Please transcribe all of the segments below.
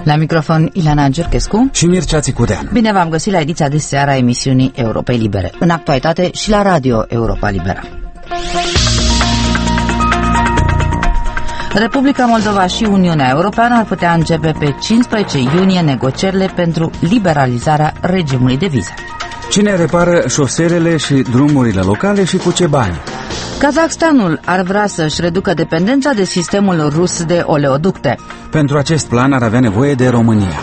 La microfon Ileana Giurchescu și Mircea Țicudean. Bine v-am găsit la ediția de seară a emisiunii Europei Libere, în actualitate și la Radio Europa Liberă. Republica Moldova și Uniunea Europeană ar putea începe pe 15 iunie negocierile pentru liberalizarea regimului de vize. Cine repară șoselele și drumurile locale și cu ce bani? Kazahstanul ar vrea să-și reducă dependența de sistemul rus de oleoducte. Pentru acest plan ar avea nevoie de România.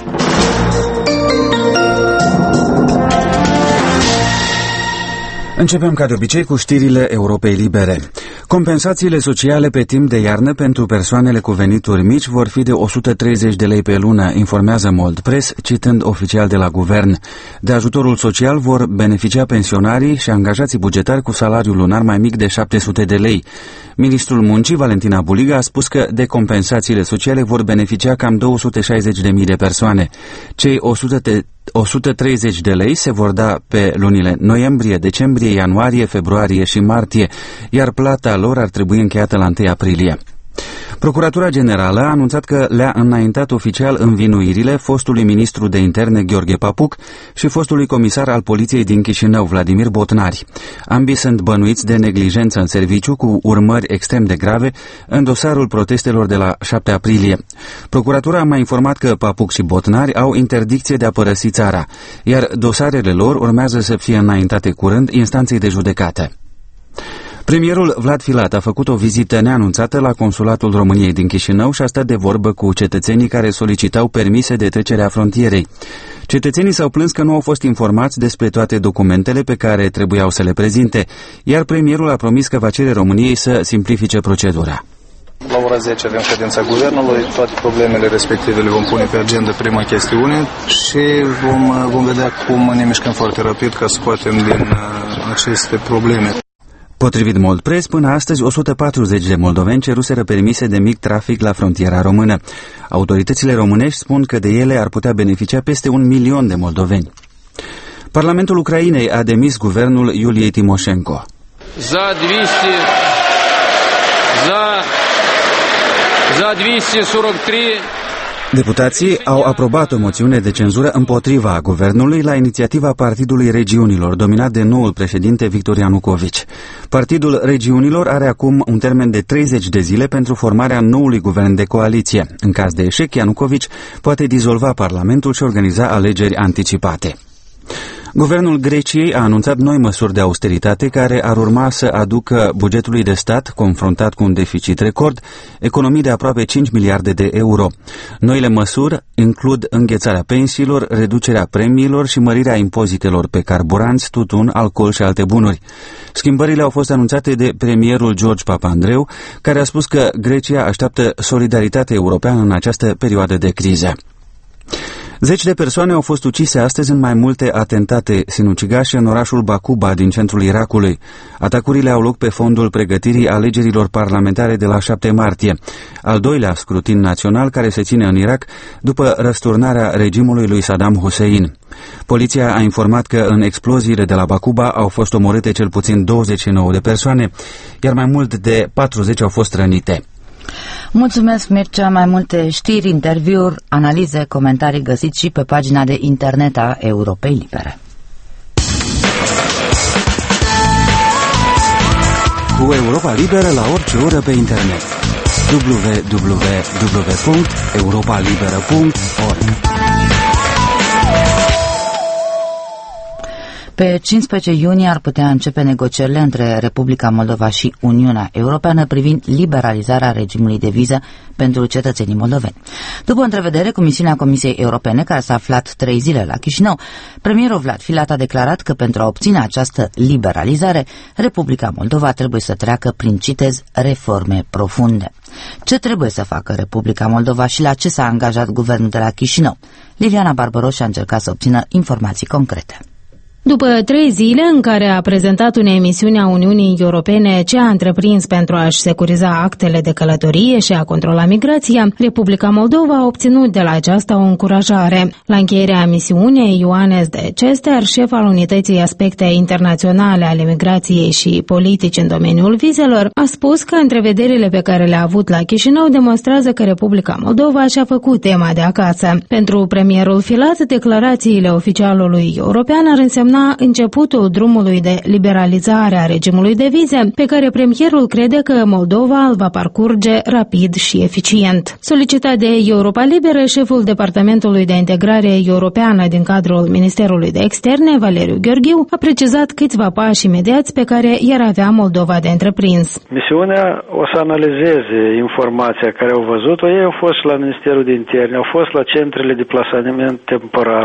Începem ca de obicei cu știrile Europei Libere. Compensațiile sociale pe timp de iarnă pentru persoanele cu venituri mici vor fi de 130 de lei pe lună, informează Moldpress, citând oficial de la guvern. De ajutorul social vor beneficia pensionarii și angajații bugetari cu salariul lunar mai mic de 700 de lei. Ministrul Muncii, Valentina Buliga, a spus că de compensațiile sociale vor beneficia cam 260.000 de persoane. Cei 130 de lei se vor da pe lunile noiembrie, decembrie, ianuarie, februarie și martie, iar plata lor ar trebui încheiată la 1 aprilie. Procuratura Generală a anunțat că le-a înaintat oficial învinuirile fostului ministru de interne Gheorghe Papuc și fostului comisar al poliției din Chișinău, Vladimir Botnari. Ambii sunt bănuiți de neglijență în serviciu cu urmări extrem de grave în dosarul protestelor de la 7 aprilie. Procuratura a mai informat că Papuc și Botnari au interdicție de a părăsi țara, iar dosarele lor urmează să fie înaintate curând instanței de judecată. Premierul Vlad Filat a făcut o vizită neanunțată la Consulatul României din Chișinău și a stat de vorbă cu cetățenii care solicitau permise de trecere a frontierei. Cetățenii s-au plâns că nu au fost informați despre toate documentele pe care trebuiau să le prezinte, iar premierul a promis că va cere României să simplifice procedura. La ora 10 avem ședința guvernului, toate problemele respective le vom pune pe agenda prima chestiune și vom vedea cum ne mișcăm foarte rapid ca să scoatem din aceste probleme. Potrivit Moldpress, până astăzi 140 de moldoveni ceruseră permise de mic trafic la frontiera română. Autoritățile românești spun că de ele ar putea beneficia peste 1 milion de moldoveni. Parlamentul Ucrainei a demis guvernul Iuliei Timoșenko. Za 243. Deputații au aprobat o moțiune de cenzură împotriva guvernului la inițiativa Partidului Regiunilor, dominat de noul președinte Victor Ianucovici. Partidul Regiunilor are acum un termen de 30 de zile pentru formarea noului guvern de coaliție. În caz de eșec, Ianucovici poate dizolva Parlamentul și organiza alegeri anticipate. Guvernul Greciei a anunțat noi măsuri de austeritate care ar urma să aducă bugetului de stat, confruntat cu un deficit record, economii de aproape 5 miliarde de euro. Noile măsuri includ înghețarea pensiilor, reducerea premiilor și mărirea impozitelor pe carburanți, tutun, alcool și alte bunuri. Schimbările au fost anunțate de premierul George Papandreou, care a spus că Grecia așteaptă solidaritate europeană în această perioadă de criză. 10 de persoane au fost ucise astăzi în mai multe atentate sinucigașe în orașul Bakuba din centrul Irakului. Atacurile au loc pe fondul pregătirii alegerilor parlamentare de la 7 martie, al doilea scrutin național care se ține în Irak după răsturnarea regimului lui Saddam Hussein. Poliția a informat că în exploziile de la Bakuba au fost omorâte cel puțin 29 de persoane, iar mai mult de 40 au fost rănite. Mulțumesc, Mircea. Mai multe știri, interviuri, analize, comentarii găsiți și pe pagina de internet a Europei Libere. Cu Europa Liberă la orice oră pe internet. www.europalibera.org. Pe 15 iunie ar putea începe negocierile între Republica Moldova și Uniunea Europeană privind liberalizarea regimului de viză pentru cetățenii moldoveni. După întrevedere cu misiunea Comisiei Europene, care s-a aflat 3 zile la Chișinău, premierul Vlad Filat a declarat că pentru a obține această liberalizare, Republica Moldova trebuie să treacă prin, citez, reforme profunde. Ce trebuie să facă Republica Moldova și la ce s-a angajat guvernul de la Chișinău? Liliana Barbaros a încercat să obțină informații concrete. După 3 zile în care a prezentat unei emisiuni a Uniunii Europene ce a întreprins pentru a-și securiza actele de călătorie și a controla migrația, Republica Moldova a obținut de la aceasta o încurajare. La încheierea misiunii, Ioanes de Cester, șef al Unității Aspecte Internaționale ale Migrației și Politici în domeniul vizelor, a spus că întrevederile pe care le-a avut la Chișinău demonstrează că Republica Moldova și-a făcut tema de acasă. Pentru premierul Filat, declarațiile oficialului european ar însemna începutul drumului de liberalizare a regimului de vize, pe care premierul crede că Moldova îl va parcurge rapid și eficient. Solicitat de Europa Liberă, șeful Departamentului de Integrare Europeană din cadrul Ministerului de Externe, Valeriu Gheorghiu, a precizat câțiva pași imediați pe care i-ar avea Moldova de întreprins. Misiunea o să analizeze informația care au văzut-o. Ei au fost la Ministerul de Interne, au fost la centrele de plasament temporar,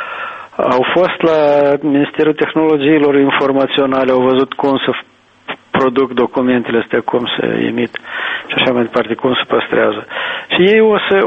au fost la Ministerul Tehnologiilor Informaționale, au văzut cum să produc documentele astea, cum se emit și așa mai departe, cum se păstrează. Și ei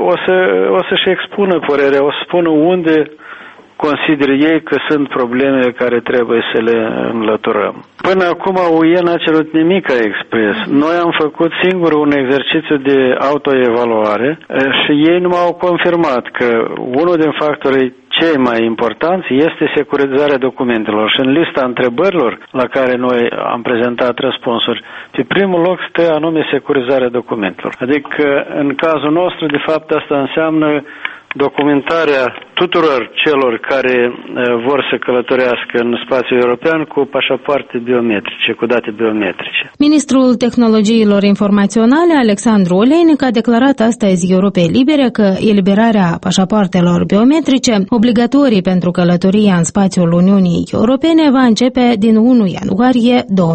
o să-și expună părerea, o să spună unde consideră ei că sunt problemele care trebuie să le înlăturăm. Până acum UE n-a cerut nimic expres. Noi am făcut singur un exercițiu de autoevaluare și ei nu m-au confirmat că unul din factorii cei mai importanți este securizarea documentelor și în lista întrebărilor la care noi am prezentat răspunsuri, pe primul loc stă anume securizarea documentelor. Adică în cazul nostru, de fapt, asta înseamnă documentarea tuturor celor care vor să călătorească în spațiul european cu pașapoarte biometrice, cu date biometrice. Ministrul Tehnologiilor Informaționale, Alexandru Olejnic, a declarat astăzi Europei Libere că eliberarea pașapoartelor biometrice obligatorii pentru călătoria în spațiul Uniunii Europene va începe din 1 ianuarie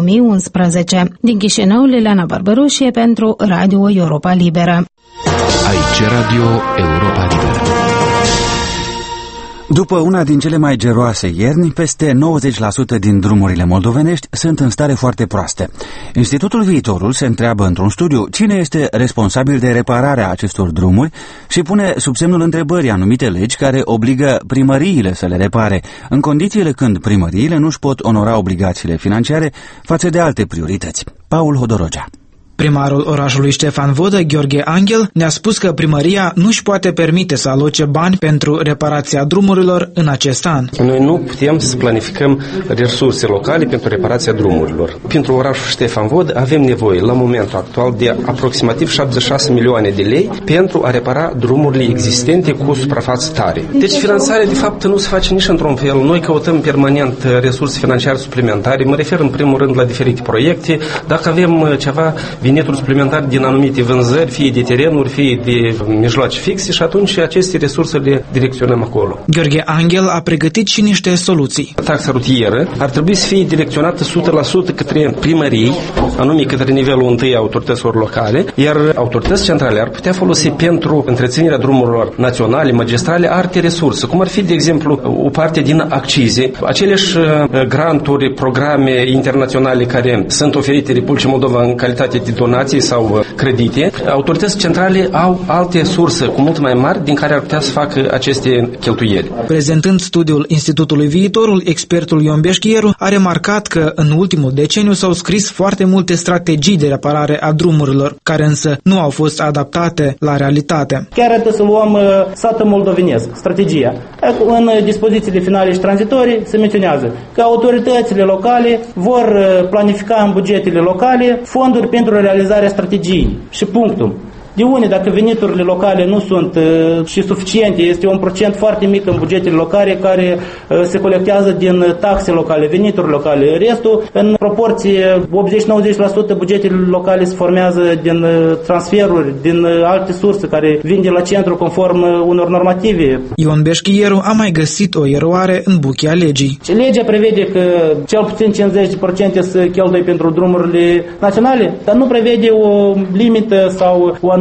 2011. Din Chișinău, Liliana Barbărușie pentru Radio Europa Liberă. Aici Radio Europa Liberă. După una din cele mai geroase ierni, peste 90% din drumurile moldovenești sunt în stare foarte proaste. Institutul Viitorul se întreabă într-un studiu cine este responsabil de repararea acestor drumuri și pune sub semnul întrebării anumite legi care obligă primăriile să le repare, în condițiile când primăriile nu își pot onora obligațiile financiare față de alte priorități. Paul Hodorogea. Primarul orașului Ștefan Vodă, Gheorghe Angel, ne-a spus că primăria nu își poate permite să aloce bani pentru reparația drumurilor în acest an. Noi nu putem să planificăm resurse locale pentru reparația drumurilor. Pentru orașul Ștefan Vodă avem nevoie, la momentul actual, de aproximativ 76 milioane de lei pentru a repara drumurile existente cu suprafață tare. Deci finanțarea, de fapt, nu se face nici într-un fel. Noi căutăm permanent resurse financiare suplimentare. Mă refer, în primul rând, la diferite proiecte. Dacă avem ceva venituri suplimentare din anumite vânzări, fie de terenuri, fie de mijloace fixe, și atunci aceste resurse le direcționăm acolo. Gheorghe Angel a pregătit și niște soluții. Taxa rutieră ar trebui să fie direcționată 100% către primării, anume către nivelul 1 a autorităților locale, iar autoritățile centrale ar putea folosi pentru întreținerea drumurilor naționale, magistrale, alte resurse, cum ar fi, de exemplu, o parte din accize, aceleași granturi, programe internaționale care sunt oferite Republicii Moldova în calitate de donații sau credite. Autoritățile centrale au alte surse cu mult mai mari din care ar putea să facă aceste cheltuieli. Prezentând studiul Institutului Viitorul, expertul Ion Beșchieru a remarcat că în ultimul deceniu s-au scris foarte multe strategii de reparare a drumurilor, care însă nu au fost adaptate la realitate. Chiar trebuie să luăm satul moldovenesc, strategia. În dispozițiile finale și tranzitorii se menționează că autoritățile locale vor planifica în bugetele locale fonduri pentru realizarea strategiei. Și punctul. De unde, dacă veniturile locale nu sunt și suficiente, este un procent foarte mic în bugetele locale care se colectează din taxe locale, venituri locale. Restul, în proporție 80-90%, bugetele locale se formează din transferuri, din alte surse care vin de la centru conform unor normative. Ion Beșchieru a mai găsit o eroare în buchea legii. Legea prevede că cel puțin 50% se cheltuie pentru drumurile naționale, dar nu prevede o limită sau o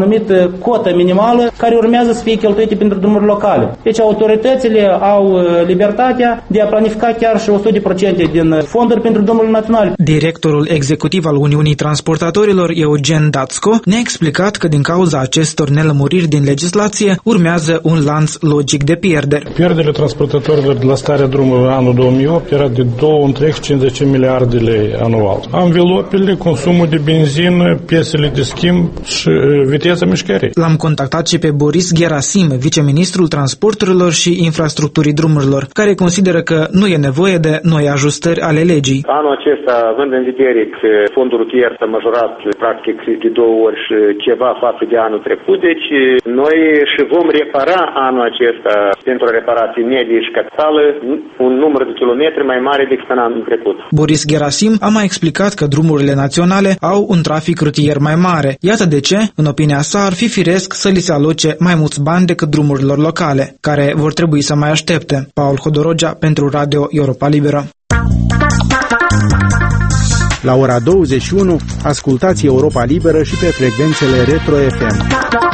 anumită cotă minimală care urmează să fie cheltuite pentru drumuri locale. Deci autoritățile au libertatea de a planifica chiar și 100% din fonduri pentru drumurile naționale. Directorul executiv al Uniunii Transportatorilor, Eugen Dațco, ne-a explicat că din cauza acestor nelămuriri din legislație urmează un lanț logic de pierderi. Pierderile transportatorilor de la starea drumurilor anul 2008 era de 2,50 miliarde de lei anual. Anvelopele, consumul de benzină, piesele de schimb și viteza mișcării. L-am contactat și pe Boris Gerasim, viceministrul transporturilor și infrastructurii drumurilor, care consideră că nu e nevoie de noi ajustări ale legii. Anul acesta, având în vedere că fondul rutier s-a majorat practic de 2 ori și ceva față de anul trecut, deci noi și vom repara anul acesta pentru reparații medii și capitală un număr de kilometri mai mare decât în anul trecut. Boris Gerasim a mai explicat că drumurile naționale au un trafic rutier mai mare. Iată de ce, în opinia sa, ar fi firesc să li se aloce mai mulți bani decât drumurilor locale, care vor trebui să mai aștepte. Paul Hodorogea pentru Radio Europa Liberă. La ora 21, ascultați Europa Liberă și pe frecvențele Retro FM.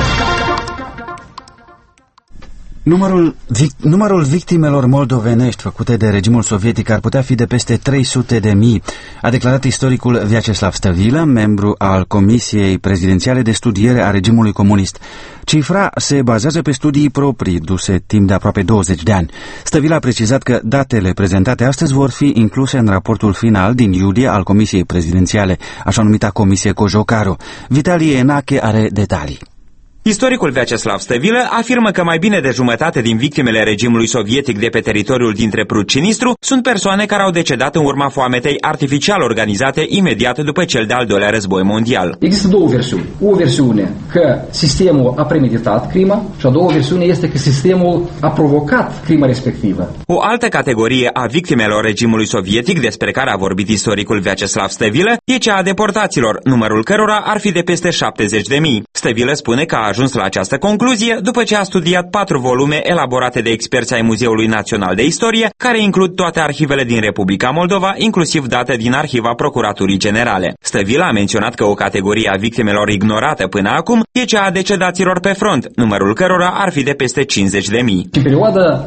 Numărul victimelor moldovenești făcute de regimul sovietic ar putea fi de peste 300.000, a declarat istoricul Vyacheslav Stăvilă, membru al Comisiei Prezidențiale de Studiere a regimului comunist. Cifra se bazează pe studii proprii duse timp de aproape 20 de ani. Stăvilă a precizat că datele prezentate astăzi vor fi incluse în raportul final din iulie al Comisiei Prezidențiale, așa numita Comisie Cojocaru. Vitalie Enache are detalii. Istoricul Vyacheslav Stăvilă afirmă că mai bine de jumătate din victimele regimului sovietic de pe teritoriul dintre Prut și Nistru sunt persoane care au decedat în urma foametei artificial organizate imediat după cel de-al doilea război mondial. Există două versiuni. O versiune că sistemul a premeditat crima și a doua versiune este că sistemul a provocat crima respectivă. O altă categorie a victimelor regimului sovietic despre care a vorbit istoricul Vyacheslav Stăvilă e cea a deportaților, numărul cărora ar fi de peste 70.000. Stăvilă spune că a ajuns la această concluzie după ce a studiat 4 volume elaborate de experți ai Muzeului Național de Istorie, care includ toate arhivele din Republica Moldova, inclusiv date din Arhiva Procuraturii Generale. Stăvilă a menționat că o categorie a victimelor ignorată până acum e cea a decedaților pe front, numărul cărora ar fi de peste 50.000. În perioada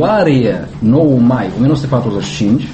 ianuarie-9 mai 1945,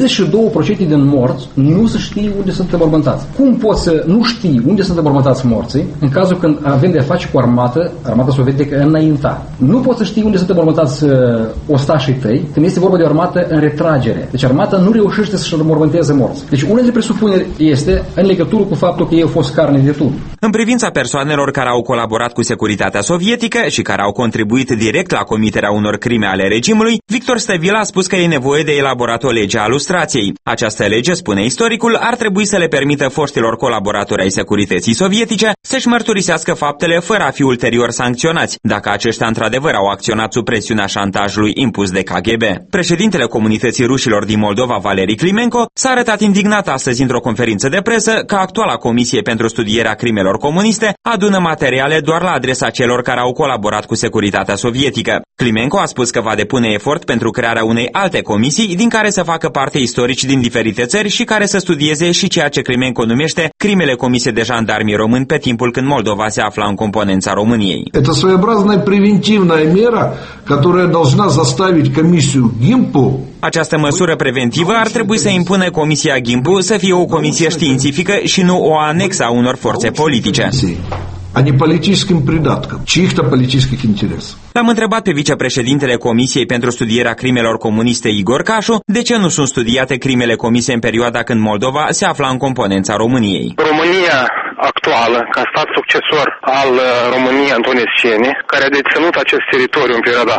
32% din morți nu se știe unde sunt înmormântați. Cum poți să nu știi unde sunt înmormântați morții în cazul când avem de a face cu armata sovietică înainta? Nu poți să știi unde sunt înmormântați ostașii tăi când este vorba de o armată în retragere. Deci armata nu reușește să-și înmormânteze morți. Deci una dintre presupuneri este în legătură cu faptul că ei au fost carne de tun. În privința persoanelor care au colaborat cu securitatea sovietică și care au contribuit direct la comiterea unor crime ale regimului, Victor Stăvilă a spus că e nevoie de elaborat o lege a lustrației. Această lege, spune istoricul, ar trebui să le permită foștilor colaboratori ai securității sovietice să-și mărturisească faptele fără a fi ulterior sancționați, dacă aceștia într-adevăr au acționat sub presiunea șantajului impus de KGB. Președintele Comunității Rușilor din Moldova, Valeri Climenco, s-a arătat indignat astăzi într-o conferință de presă că actuala Comisie pentru Studierea Crimelor Comuniste adună materiale doar la adresa celor care au colaborat cu securitatea sovietică. Climenco a spus că va depune efort pentru crearea unei alte comisii din care să facă parte istorici din diferite țări și care să studieze și ceea ce Climenco numește crimele comise de jandarmii români pe timpul când Moldova se afla în componența României. Это своеобразная превентивная мера, которая должна заставить комиссию ГИМПу. Această măsură preventivă ar trebui să impună Comisia Gimpu să fie o comisie științifică și nu o anexă a unor forțe politice. А не политическим придатком чьих-то политических интересов. L-am întrebat pe vicepreședintele Comisiei pentru Studierea Crimelor Comuniste, Igor Cașu, de ce nu sunt studiate crimele comise în perioada când Moldova se afla în componența României. România actuală, ca stat succesor al României Antonescene, care a deținut acest teritoriu în perioada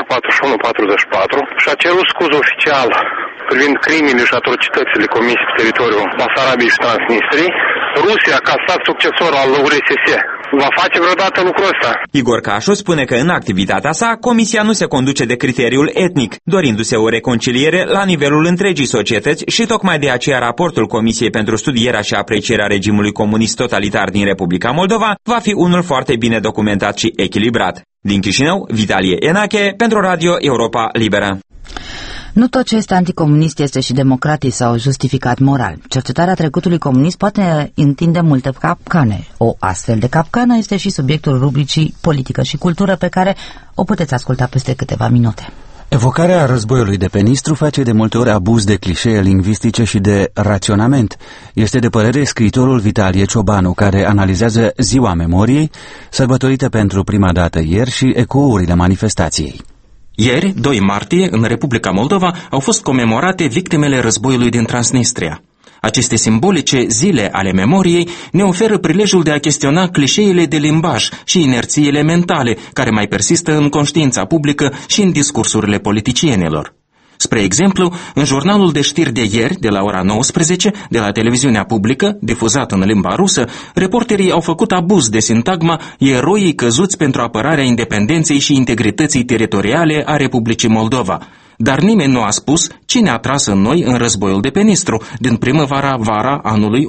41-44 și a cerut scuză oficial privind crimele și atrocitățile comise pe teritoriul Basarabiei și Transnistriei, Rusia, ca stat succesor al URSS, va face vreodată lucrul ăsta. Igor Cașu spune că în activitatea sa, Comisia nu se conduce de criteriul etnic, dorindu-se o reconciliere la nivelul întregii societăți și tocmai de aceea raportul Comisiei pentru Studierea și Aprecierea regimului comunist totalitar din Republica Moldova va fi unul foarte bine documentat și echilibrat. Din Chișinău, Vitalie Enache pentru Radio Europa Liberă. Nu tot ce este anticomunist este și democratic sau justificat moral. Cercetarea trecutului comunist poate întinde multe capcane. O astfel de capcană este și subiectul rubricii Politică și Cultură, pe care o puteți asculta peste câteva minute. Evocarea războiului de pe Nistru face de multe ori abuz de clișee lingvistice și de raționament. Este de părere scriitorul Vitalie Ciobanu, care analizează Ziua Memoriei, sărbătorită pentru prima dată ieri, și ecourile manifestației. Ieri, 2 martie, în Republica Moldova, au fost comemorate victimele războiului din Transnistria. Aceste simbolice zile ale memoriei ne oferă prilejul de a chestiona clișeele de limbaj și inerțiile mentale care mai persistă în conștiința publică și în discursurile politicienilor. Spre exemplu, în jurnalul de știri de ieri, de la ora 19, de la televiziunea publică, difuzat în limba rusă, reporterii au făcut abuz de sintagma eroii căzuți pentru apărarea independenței și integrității teritoriale a Republicii Moldova. Dar nimeni nu a spus cine a tras în noi în războiul de pe Nistru, din primăvara-vara anului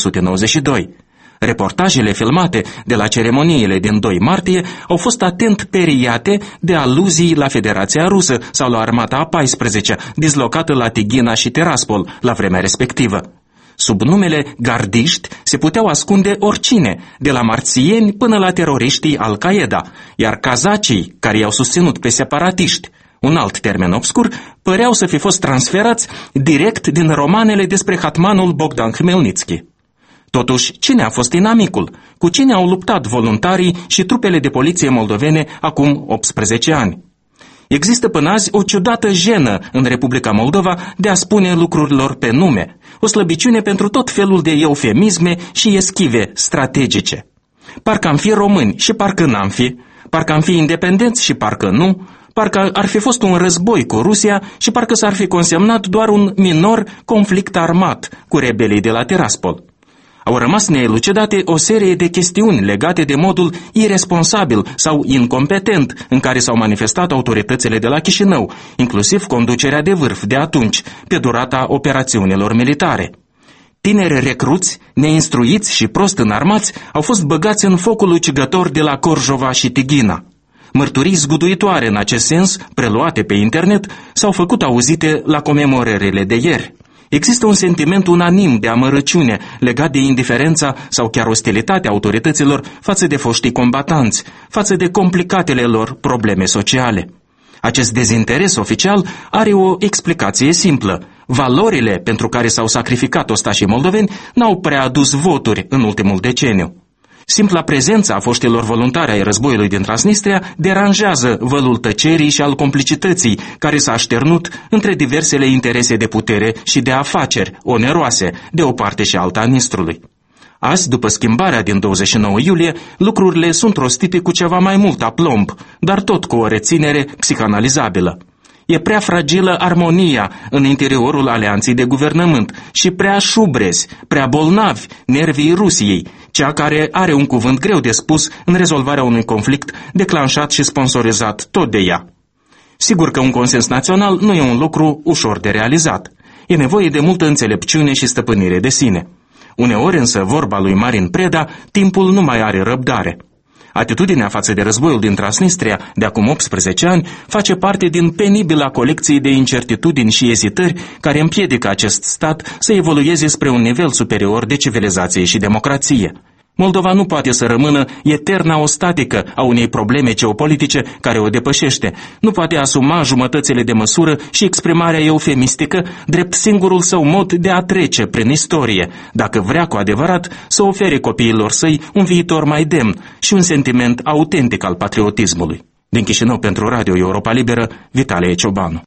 1992. Reportajele filmate de la ceremoniile din 2 martie au fost atent periate de aluzii la Federația Rusă sau la Armata a 14-a, dislocată la Tighina și Tiraspol la vremea respectivă. Sub numele gardiști se puteau ascunde oricine, de la marțieni până la teroriștii Al-Qaeda, iar cazacii care i-au susținut pe separatiști, un alt termen obscur, păreau să fi fost transferați direct din romanele despre hatmanul Bogdan Khmelnytsky. Totuși, cine a fost inamicul? Cu cine au luptat voluntarii și trupele de poliție moldovene acum 18 ani? Există până azi o ciudată jenă în Republica Moldova de a spune lucrurilor pe nume, o slăbiciune pentru tot felul de eufemisme și eschive strategice. Parcă am fi români și parcă n-am fi, parcă am fi independenți și parcă nu, parcă ar fi fost un război cu Rusia și parcă s-ar fi consemnat doar un minor conflict armat cu rebelii de la Tiraspol. Au rămas neelucidate o serie de chestiuni legate de modul iresponsabil sau incompetent în care s-au manifestat autoritățile de la Chișinău, inclusiv conducerea de vârf de atunci, pe durata operațiunilor militare. Tineri recruți, neinstruiți și prost înarmați au fost băgați în focul ucigător de la Corjova și Tighina. Mărturii zguduitoare în acest sens, preluate pe internet, s-au făcut auzite la comemorările de ieri. Există un sentiment unanim de amărăciune legat de indiferența sau chiar ostilitatea autorităților față de foștii combatanți, față de complicatele lor probleme sociale. Acest dezinteres oficial are o explicație simplă. Valorile pentru care s-au sacrificat ostașii moldoveni n-au prea adus voturi în ultimul deceniu. Simpla prezența a foștilor voluntari ai războiului din Transnistria deranjează vălul tăcerii și al complicității care s-a așternut între diversele interese de putere și de afaceri oneroase de o parte și alta a Nistrului. Azi, după schimbarea din 29 iulie, lucrurile sunt rostite cu ceva mai mult aplomb, dar tot cu o reținere psihanalizabilă. E prea fragilă armonia în interiorul alianței de guvernământ și prea șubrezi, prea bolnavi nervii Rusiei, cea care are un cuvânt greu de spus în rezolvarea unui conflict declanșat și sponsorizat tot de ea. Sigur că un consens național nu e un lucru ușor de realizat. E nevoie de multă înțelepciune și stăpânire de sine. Uneori însă, vorba lui Marin Preda, timpul nu mai are răbdare. Atitudinea față de războiul din Transnistria de acum 18 ani face parte din penibila colecție de incertitudini și ezitări care împiedică acest stat să evolueze spre un nivel superior de civilizație și democrație. Moldova nu poate să rămână eterna ostatică a unei probleme geopolitice care o depășește. Nu poate asuma jumătățile de măsură și exprimarea eufemistică drept singurul său mod de a trece prin istorie, dacă vrea cu adevărat să ofere copiilor săi un viitor mai demn și un sentiment autentic al patriotismului. Din Chișinău pentru Radio Europa Liberă, Vitalie Ciobanu.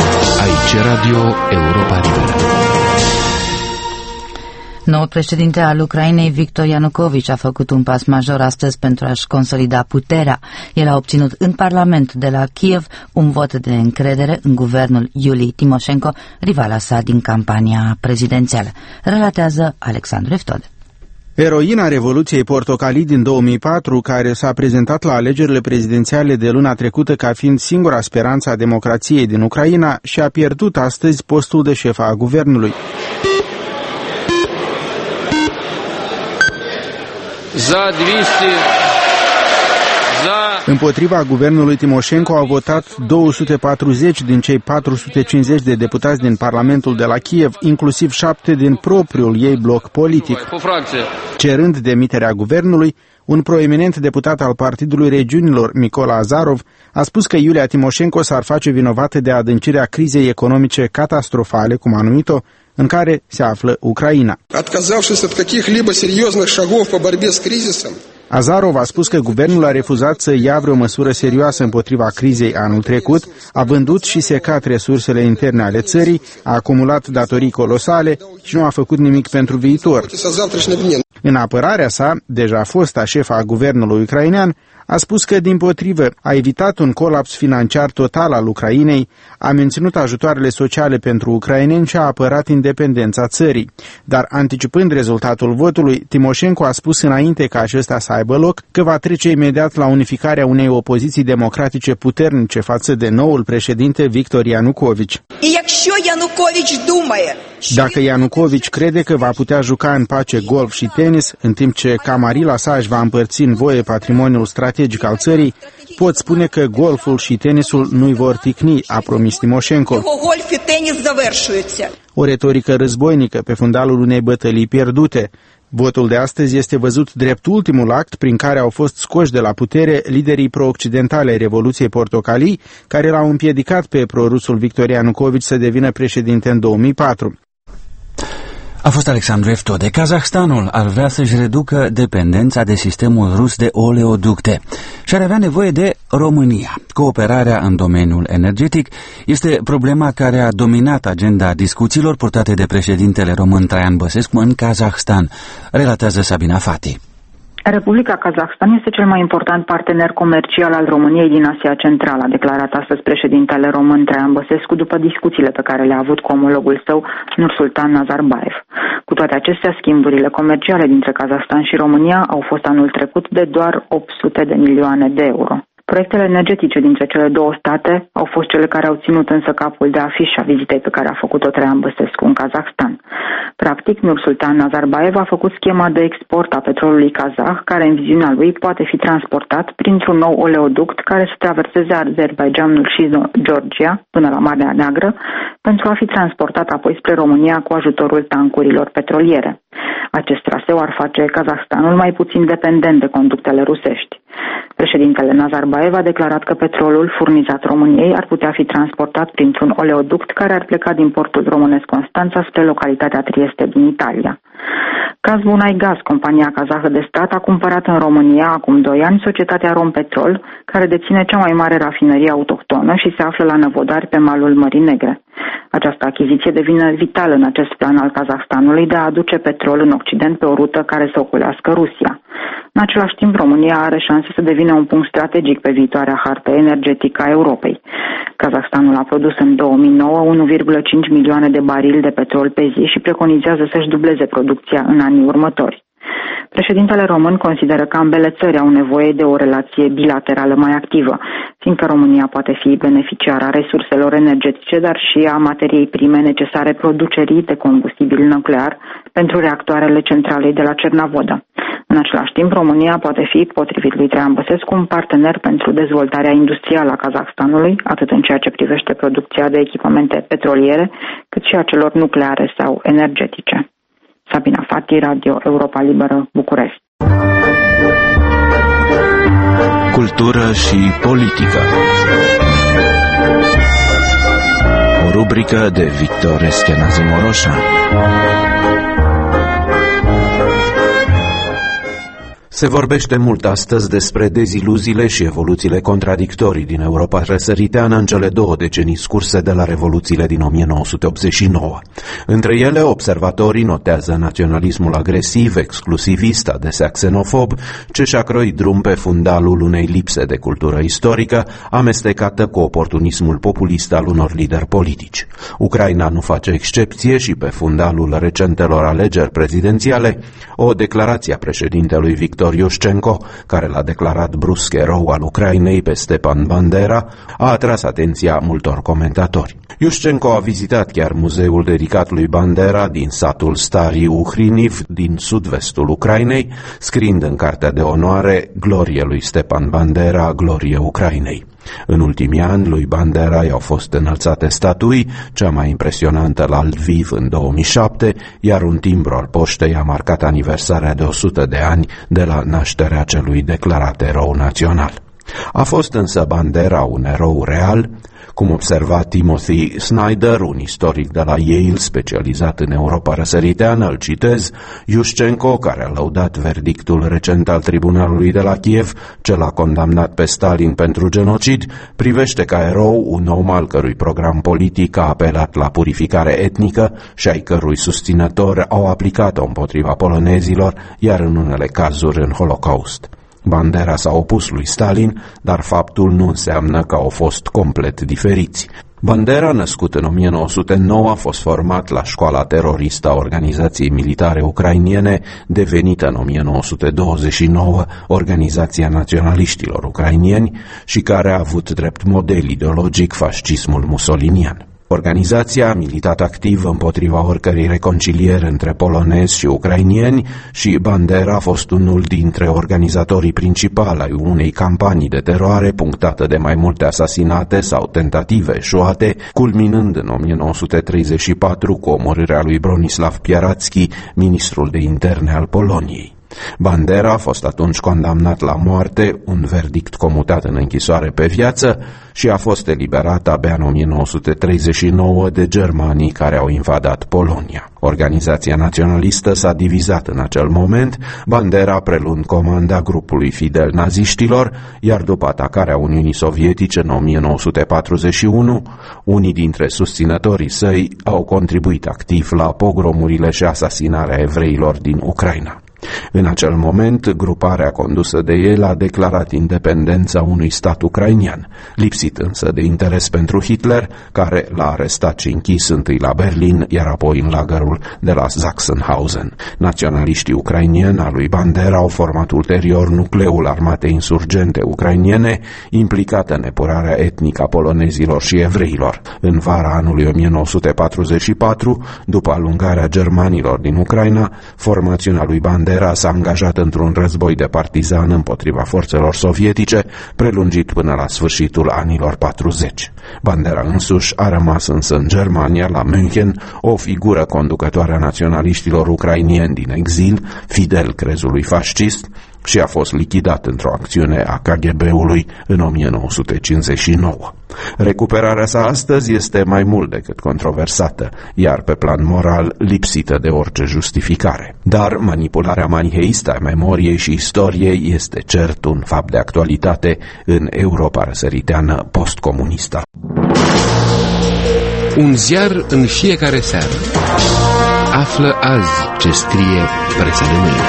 Aici Radio Europa Liberă. Noul președinte al Ucrainei, Victor Ianukovici, a făcut un pas major astăzi pentru a-și consolida puterea. El a obținut în Parlament de la Kiev un vot de încredere în guvernul Iuliei Timoșenko, rivala sa din campania prezidențială. Relatează Alexandru Eftod. Eroina Revoluției Portocalii din 2004, care s-a prezentat la alegerile prezidențiale de luna trecută ca fiind singura speranță a democrației din Ucraina, și-a pierdut astăzi postul de șef a guvernului. За 200, Împotriva guvernului Timoșenko au votat 240 din cei 450 de deputați din Parlamentul de la Kiev, inclusiv 7 din propriul ei bloc politic. Cerând demiterea guvernului, un proeminent deputat al Partidului Regiunilor, Mykola Azarov, a spus că Iulia Timoșenko s-ar face vinovată de adâncirea crizei economice catastrofale, cum a numit-o, în care se află Ucraina. Azarov a spus că guvernul a refuzat să ia vreo măsură serioasă împotriva crizei anul trecut, a vândut și secat resursele interne ale țării, a acumulat datorii colosale și nu a făcut nimic pentru viitor. În apărarea sa, deja fosta șefa a guvernului ucrainean, a spus că, dimpotrivă, a evitat un colaps financiar total al Ucrainei, a menținut ajutoarele sociale pentru ucraineni și a apărat independența țării. Dar, anticipând rezultatul votului, Timoșenko a spus înainte ca acesta să aibă loc că va trece imediat la unificarea unei opoziții democratice puternice față de noul președinte Victor Ianukovici. Dacă Ianukovici crede că va putea juca în pace golf și tenis, în timp ce Camarila sa își va împărți în voie patrimoniul strategic al țării, pot spune că golful și tenisul nu-i vor ticni, a promis Timoșenko. O retorică războinică pe fundalul unei bătălii pierdute. Votul de astăzi este văzut drept ultimul act prin care au fost scoși de la putere liderii pro-occidentale ai Revoluției Portocalii, care l-au împiedicat pe prorusul Victor Ianukovici să devină președinte în 2004. A fost Alexandru Eftode. Kazahstanul ar vrea să-și reducă dependența de sistemul rus de oleoducte și ar avea nevoie de România. Cooperarea în domeniul energetic este problema care a dominat agenda discuțiilor purtate de președintele român Traian Băsescu în Kazahstan, relatează Sabina Fati. Republica Kazahstan este cel mai important partener comercial al României din Asia Centrală, a declarat astăzi președintele român Traian Băsescu după discuțiile pe care le-a avut cu omologul său, Nursultan Nazarbayev. Cu toate acestea, schimburile comerciale dintre Kazahstan și România au fost anul trecut de doar 800 de milioane de euro. Proiectele energetice dintre cele două state au fost cele care au ținut însă capul de afiș a vizitei pe care a făcut-o Traian Băsescu în Kazahstan. Practic, Nursultan Nazarbayev a făcut schema de export a petrolului kazah, care în viziunea lui poate fi transportat printr-un nou oleoduct care să traverseze Azerbaidjanul și Georgia până la Marea Neagră, pentru a fi transportat apoi spre România cu ajutorul tancurilor petroliere. Acest traseu ar face Kazahstanul mai puțin dependent de conductele rusești. Președintele Nazarbayev a declarat că petrolul furnizat României ar putea fi transportat printr-un oleoduct care ar pleca din portul românesc Constanța spre localitatea Trieste din Italia. Kazbunai-Gaz, compania kazahă de stat, a cumpărat în România acum 2 ani societatea Rompetrol, care deține cea mai mare rafinerie autohtonă și se află la Năvodari pe malul Mării Negre. Această achiziție devine vitală în acest plan al Kazahstanului de a aduce petrol în Occident pe o rută care să ocolească Rusia. În același timp, România are șanse să devină un punct strategic pe viitoarea hartă energetică a Europei. Kazahstanul a produs în 2009 1,5 milioane de barili de petrol pe zi și preconizează să-și dubleze producția în anii următori. Președintele român consideră că ambele țări au nevoie de o relație bilaterală mai activă, fiindcă România poate fi beneficiara resurselor energetice, dar și a materiei prime necesare producerii de combustibil nuclear pentru reactoarele centralei de la Cernavoda. În același timp, România poate fi, potrivit lui Traian Băsescu, un partener pentru dezvoltarea industrială a Kazahstanului, atât în ceea ce privește producția de echipamente petroliere, cât și a celor nucleare sau energetice. Sabina Fati, Radio Europa Liberă, București. Cultură și politică. O rubrică de Victor Eschenazi Moroșa. Se vorbește mult astăzi despre deziluziile și evoluțiile contradictorii din Europa răsăriteană în cele 2 decenii scurse de la revoluțiile din 1989. Între ele, observatorii notează naționalismul agresiv, exclusivist, adesea xenofob, ce și-a croit drum pe fundalul unei lipse de cultură istorică, amestecată cu oportunismul populist al unor lideri politici. Ucraina nu face excepție și pe fundalul recentelor alegeri prezidențiale, o declarație a președintelui Victor Victor Iușcenco, care l-a declarat brusc erou al Ucrainei pe Stepan Bandera, a atras atenția multor comentatori. Iușcenco a vizitat chiar muzeul dedicat lui Bandera din satul Stari Uhriniv din sud-vestul Ucrainei, scriind în cartea de onoare "Glorie lui Stepan Bandera, glorie Ucrainei". În ultimii ani, lui Bandera i-au fost înălțate statui, cea mai impresionantă la Lviv în 2007, iar un timbru al poștei a marcat aniversarea de 100 de ani de la nașterea celui declarat erou național. A fost însă Bandera un erou real? Cum observa Timothy Snyder, un istoric de la Yale specializat în Europa răsăriteană, îl citez, Iușcenco, care a lăudat verdictul recent al tribunalului de la Kiev, ce l-a condamnat pe Stalin pentru genocid, privește ca erou un om al cărui program politic a apelat la purificare etnică și ai cărui susținători au aplicat-o împotriva polonezilor, iar în unele cazuri în Holocaust. Bandera s-a opus lui Stalin, dar faptul nu înseamnă că au fost complet diferiți. Bandera, născut în 1909, a fost format la școala teroristă a Organizației Militare Ucrainiene, devenită în 1929 Organizația Naționaliștilor Ucrainieni și care a avut drept model ideologic fascismul musolinian. Organizația a militat activ împotriva oricărei reconcilieri între polonezi și ucrainieni și Bandera a fost unul dintre organizatorii principali ai unei campanii de teroare punctată de mai multe asasinate sau tentative eșuate, culminând în 1934 cu omorârea lui Bronislaw Piaracki, ministrul de interne al Poloniei. Bandera a fost atunci condamnat la moarte, un verdict comutat în închisoare pe viață, și a fost eliberat abia în 1939 de germanii care au invadat Polonia. Organizația naționalistă s-a divizat în acel moment, Bandera preluând comanda grupului fidel naziștilor, iar după atacarea Uniunii Sovietice în 1941, unii dintre susținătorii săi au contribuit activ la pogromurile și asasinarea evreilor din Ucraina. În acel moment, gruparea condusă de el a declarat independența unui stat ucrainian, lipsit însă de interes pentru Hitler, care l-a arestat și închis întâi la Berlin, iar apoi în lagărul de la Sachsenhausen. Naționaliștii ucrainieni a lui Bandera au format ulterior nucleul armatei insurgente ucrainiene, implicată în epurarea etnică a polonezilor și evreilor. În vara anului 1944, după alungarea germanilor din Ucraina, formațiunea lui Bandera s-a angajat într-un război de partizan împotriva forțelor sovietice, prelungit până la sfârșitul anilor 40. Bandera însuși a rămas însă în Germania, la München, o figură conducătoare a naționaliștilor ucrainieni din exil, fidel crezului fascist, și a fost lichidat într-o acțiune a KGB-ului în 1959. Recuperarea sa astăzi este mai mult decât controversată, iar pe plan moral lipsită de orice justificare. Dar manipularea maniheistă a memoriei și istoriei este cert un fapt de actualitate în Europa răsăriteană postcomunistă. Un ziar în fiecare seară. Află azi ce scrie presa de mâine.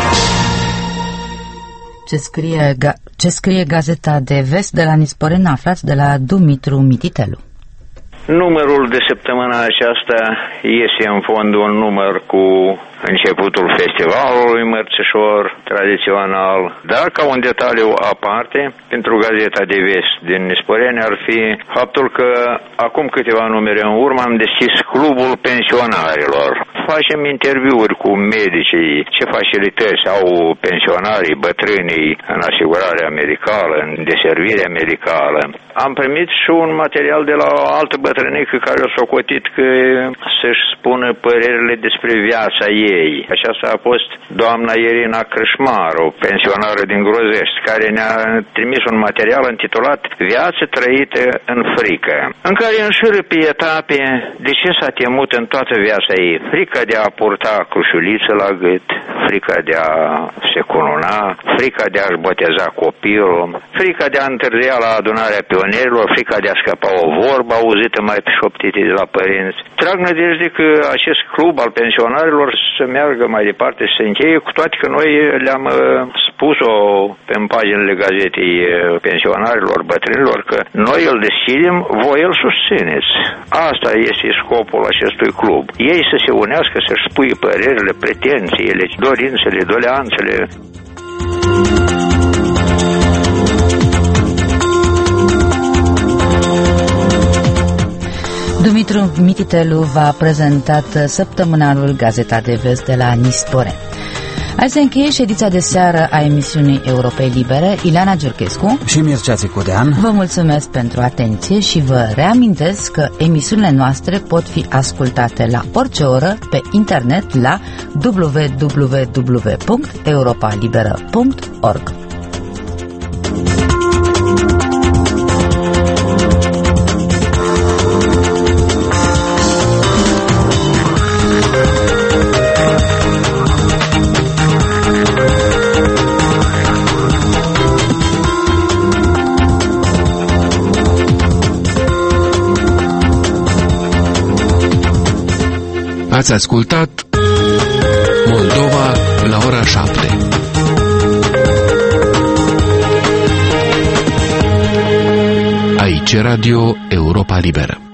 Ce scrie Gazeta de Vest de la Nisporeni, aflați de la Dumitru Mititelu. Numărul de săptămâna aceasta iese în fond un număr cu începutul festivalului mărțișor tradițional, dar ca un detaliu aparte, pentru Gazeta de Vest din Nisporeni ar fi faptul că acum câteva numere în urmă am deschis Clubul Pensionarilor. Facem interviuri cu medicii, ce facilități au pensionarii, bătrânii în asigurarea medicală, în deservirea medicală. Am primit și un material de la o altă bătrânică care a socotit că să-și spună părerile despre viața ei. Aceasta a fost doamna Irina Crâșmaru, pensionară din Grozești, care ne-a trimis un material intitulat Viață trăită în frică, în care înșură pe etape de ce s-a temut în toată viața ei. Frica de a purta cruciuliță la gât, frica de a se cununa, frica de a-și boteza copilul, frica de a întârzia la adunarea pionierilor, frica de a scăpa o vorbă auzită mai șoptite de la părinți. Trag nădejde că acest club al pensionarilor să meargă mai departe și să încheie, cu toate că noi le-am spus-o pe paginile gazetei pensionarilor, bătrânilor, că noi îl deschidem, voi îl susțineți. Asta este scopul acestui club. Ei să se unească, să-și spui părerile, pretențiile, dorințele, doleanțele. Dumitru Mititelu v-a prezentat săptămânalul Gazeta de Vest de la Nispore. Aici se încheie și ediția de seară a emisiunii Europei Libere. Ileana Giurchescu și Mircea Țicudean vă mulțumesc pentru atenție și vă reamintesc că emisiunile noastre pot fi ascultate la orice oră pe internet la www.europalibera.org. Ați ascultat Moldova la ora 7. Aici Radio Europa Liberă.